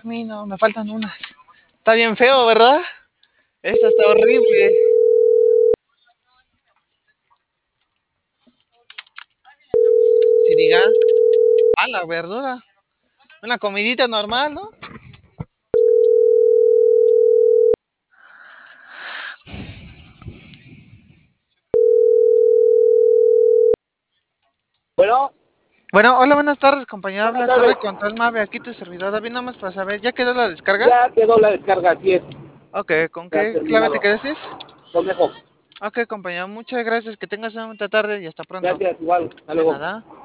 mí no, me faltan unas. Está bien feo, ¿verdad? Esta está horrible. Si diga, a la verdura. Una comidita normal, ¿no? Bueno, Bueno, hola, buenas tardes, compañero. buenas Habla Torre tardes. Control Mave, aquí tu servidor. David, nada más para saber, ¿ya quedó la descarga? Ya quedó la descarga, así es. Ok, ¿con Ya qué clave te terminado. quedaste? Conejo. Ok, compañero, muchas gracias. Que tengas una buena tarde y hasta pronto. Gracias, igual. Hasta De luego. nada.